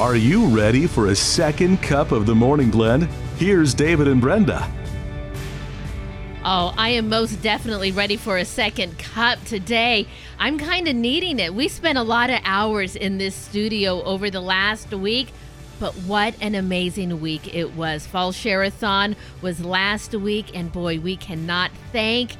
Are you ready for a second cup of the morning blend? Here's David and Brenda. Oh, I am most definitely ready for a second cup today. I'm kind of needing it. We spent a lot of hours in this studio over the last week, but what an amazing week it was. Fall Share-a-thon was last week, and boy, we cannot thank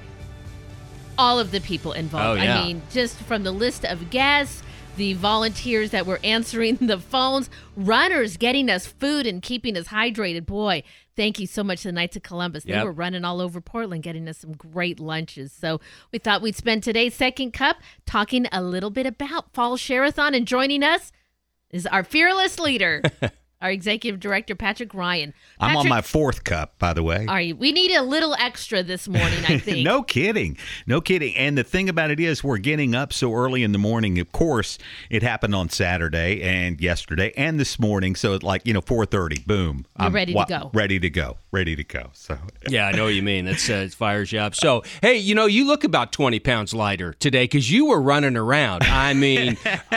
all of the people involved. Oh, yeah. I mean, just from the list of guests, the volunteers that were answering the phones, runners getting us food and keeping us hydrated. Boy, thank you so much to the Knights of Columbus. They were running all over Portland getting us some great lunches. So we thought we'd spend today's second cup talking a little bit about Fall Share-a-thon. And joining us is our fearless leader, our executive director, Patrick Ryan. I'm on my fourth cup, by the way. Are you? We need a little extra this morning, I think. No kidding. And the thing about it is we're getting up so early in the morning. Of course, it happened on Saturday and yesterday and this morning. So it's like, 4:30, boom. I'm ready to go. Ready to go. So yeah, I know what you mean. It fires you up. So, hey, you look about 20 pounds lighter today because you were running around. I mean,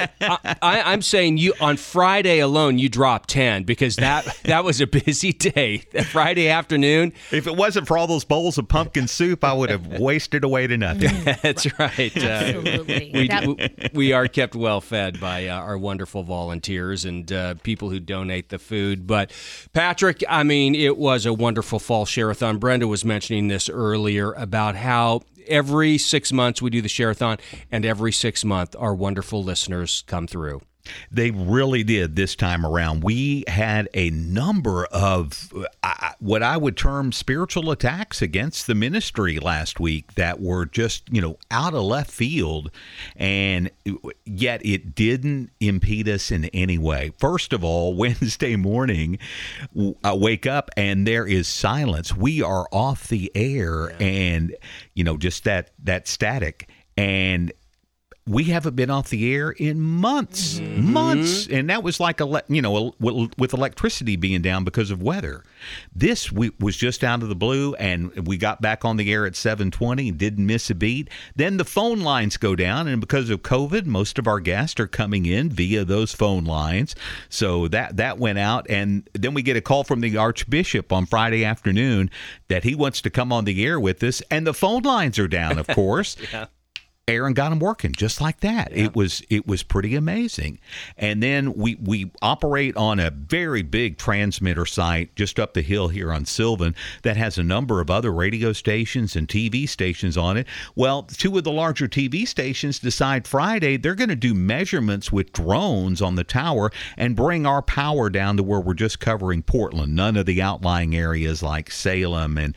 I'm saying you on Friday alone, you dropped 10 because that was a busy day. Friday afternoon. If it wasn't for all those bowls of pumpkin soup, I would have wasted away to nothing. That's right. Absolutely. We are kept well fed by our wonderful volunteers and people who donate the food. But Patrick, I mean, it was a wonderful Fall Share-a-thon. Brenda was mentioning this earlier about how every 6 months we do the Share-a-thon, and every 6 months our wonderful listeners come through. They really did this time around. We had a number of what I would term spiritual attacks against the ministry last week that were just, out of left field, and yet it didn't impede us in any way. First of all, Wednesday morning, I wake up and there is silence. We are off the air and, just that static. And we haven't been off the air in months, and that was like with electricity being down because of weather. This was just out of the blue, and we got back on the air at 7:20 and didn't miss a beat. Then the phone lines go down, and because of COVID, most of our guests are coming in via those phone lines. So that went out, and then we get a call from the Archbishop on Friday afternoon that he wants to come on the air with us, and the phone lines are down, of course. Yeah. Aaron got them working just like that. Yeah. It was pretty amazing. And then we operate on a very big transmitter site just up the hill here on Sylvan that has a number of other radio stations and TV stations on it. Well, two of the larger TV stations decide Friday they're going to do measurements with drones on the tower and bring our power down to where we're just covering Portland, none of the outlying areas like Salem and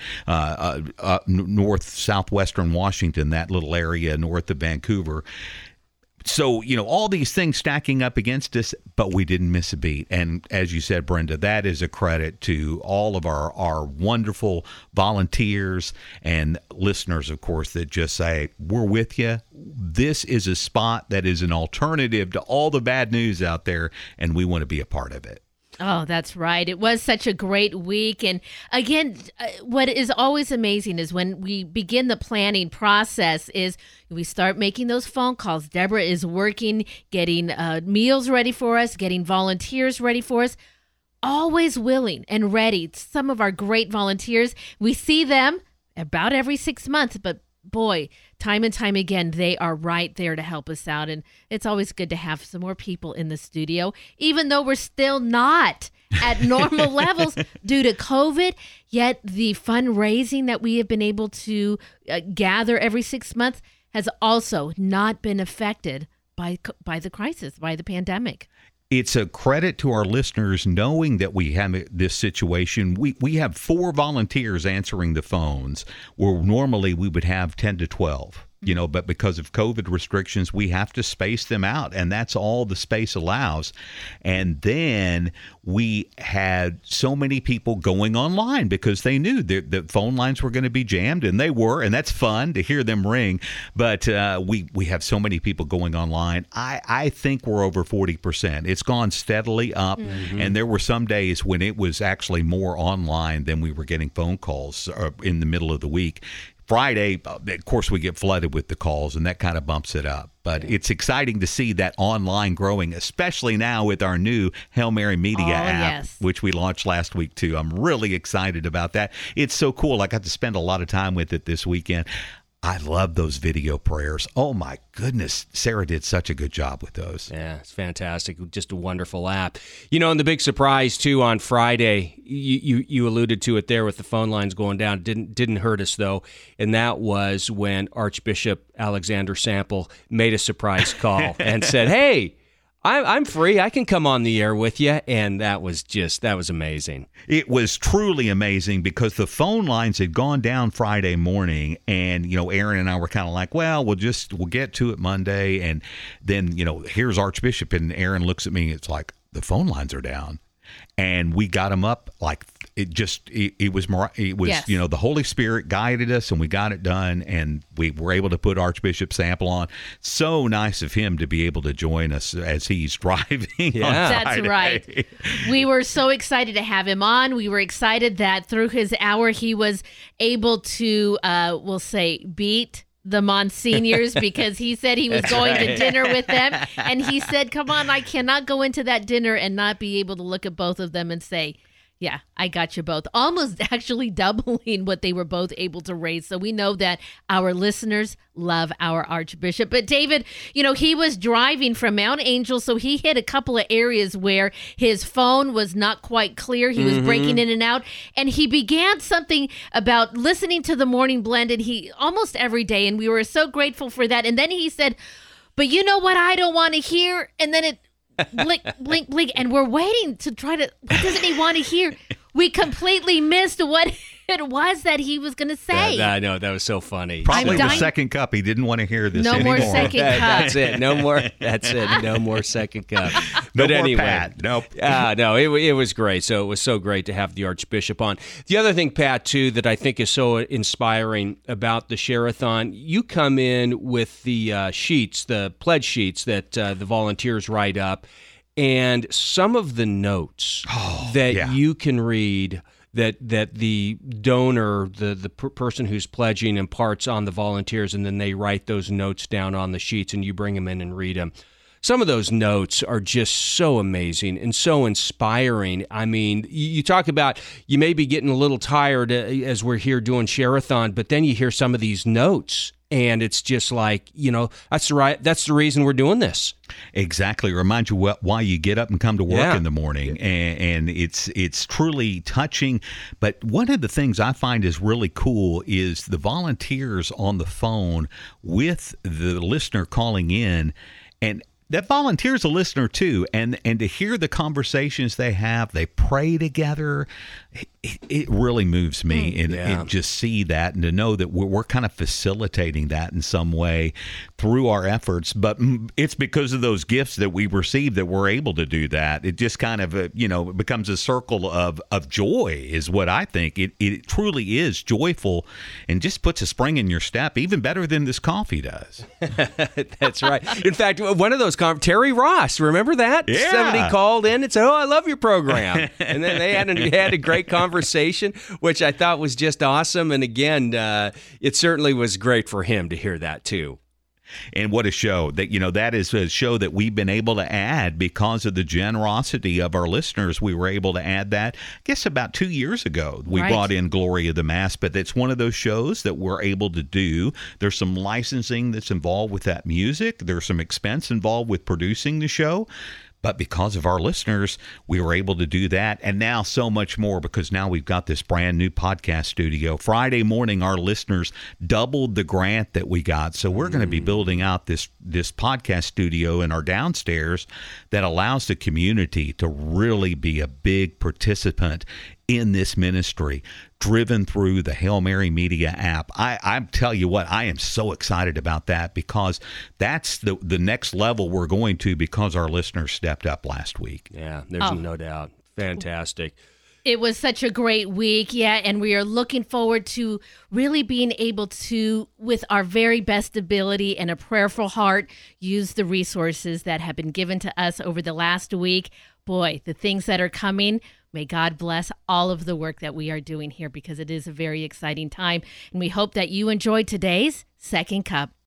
north southwestern Washington, that little area north of Vancouver. So, all these things stacking up against us, but we didn't miss a beat. And as you said, Brenda, that is a credit to all of our wonderful volunteers and listeners, of course, that just say, we're with you. This is a spot that is an alternative to all the bad news out there, and we want to be a part of it. Oh, that's right. It was such a great week. And again, what is always amazing is when we begin the planning process is we start making those phone calls. Deborah is working, getting meals ready for us, getting volunteers ready for us, always willing and ready. Some of our great volunteers, we see them about every 6 months, but boy, time and time again, they are right there to help us out. And it's always good to have some more people in the studio, even though we're still not at normal levels due to COVID. Yet the fundraising that we have been able to gather every 6 months has also not been affected by the crisis, by the pandemic. It's a credit to our listeners knowing that we have this situation. We have 4 volunteers answering the phones where normally we would have 10 to 12. But because of COVID restrictions, we have to space them out, and that's all the space allows. And then we had so many people going online because they knew the phone lines were going to be jammed, and they were, and that's fun to hear them ring. But we have so many people going online. I think we're over 40%. It's gone steadily up, and there were some days when it was actually more online than we were getting phone calls in the middle of the week. Friday, of course, we get flooded with the calls, and that kind of bumps it up. But it's exciting to see that online growing, especially now with our new Hail Mary Media app, which we launched last week, too. I'm really excited about that. It's so cool. I got to spend a lot of time with it this weekend. I love those video prayers. Oh, my goodness. Sarah did such a good job with those. Yeah, it's fantastic. Just a wonderful app. And the big surprise, too, on Friday, you alluded to it there with the phone lines going down. Didn't hurt us, though, and that was when Archbishop Alexander Sample made a surprise call and said, hey, I'm free. I can come on the air with you. And that was amazing. It was truly amazing because the phone lines had gone down Friday morning, and, Aaron and I were kind of like, well, we'll get to it Monday. And then, here's Archbishop, and Aaron looks at me. It's like, the phone lines are down. And we got them up like it was yes. The Holy Spirit guided us, and we got it done, and we were able to put Archbishop Sample on. So nice of him to be able to join us as he's driving. Yeah, that's right. We were so excited to have him on. We were excited that through his hour he was able to, we'll say, beat the Monsignors, because he said he was going to dinner with them. And he said, come on, I cannot go into that dinner and not be able to look at both of them and say, yeah, I got you both. Almost actually doubling what they were both able to raise. So we know that our listeners love our Archbishop. But David, he was driving from Mount Angel, so he hit a couple of areas where his phone was not quite clear. He was breaking in and out. And he began something about listening to the Morning Blend, and he almost every day. And we were so grateful for that. And then he said, but you know what I don't want to hear? And then it blink, blink, blink, and we're waiting to try to, what doesn't he want to hear? We completely missed what it was that he was going to say. I know, that was so funny. Probably the second cup. He didn't want to hear this anymore. No more second cup. That's it. No more. That's it. No more second cup. But no anyway, more Pat. Nope. No, it was great. So it was so great to have the Archbishop on. The other thing, Pat, too, that I think is so inspiring about the Share-a-thon, you come in with the sheets, the pledge sheets that the volunteers write up, and some of the notes that you can read that the donor, the person who's pledging, imparts on the volunteers, and then they write those notes down on the sheets, and you bring them in and read them. Some of those notes are just so amazing and so inspiring. I mean, you talk about you may be getting a little tired as we're here doing Share-a-thon, but then you hear some of these notes, and it's just like, that's the reason we're doing this. Exactly. Remind you why you get up and come to work in the morning. And it's truly touching. But one of the things I find is really cool is the volunteers on the phone with the listener calling in, and that volunteer's a listener too, and to hear the conversations they have, they pray together, it really moves me, and just see that, and to know that we're kind of facilitating that in some way through our efforts. But it's because of those gifts that we receive that we're able to do that. It just kind of it becomes a circle of joy, is what I think. It truly is joyful, and just puts a spring in your step, even better than this coffee does. That's right. In fact, one of those Terry Ross, remember that? Yeah. Somebody called in and said, I love your program. And then they had a great conversation, which I thought was just awesome. And again, it certainly was great for him to hear that too. And what a show that, that is a show that we've been able to add because of the generosity of our listeners. We were able to add that, I guess, about 2 years ago. We brought in Glory of the Mass, but it's one of those shows that we're able to do. There's some licensing that's involved with that music. There's some expense involved with producing the show. But because of our listeners, we were able to do that. And now so much more, because now we've got this brand new podcast studio. Friday morning, our listeners doubled the grant that we got. So we're going to be building out this podcast studio in our downstairs that allows the community to really be a big participant in this ministry, driven through the Hail Mary Media app. I tell you what, I am so excited about that, because that's the next level we're going to, because our listeners stepped up last week. Yeah, there's no doubt. Fantastic. It was such a great week, and we are looking forward to really being able to, with our very best ability and a prayerful heart, use the resources that have been given to us over the last week. Boy, the things that are coming, May God bless all of the work that we are doing here because it is a very exciting time. And we hope that you enjoyed today's Second Cup.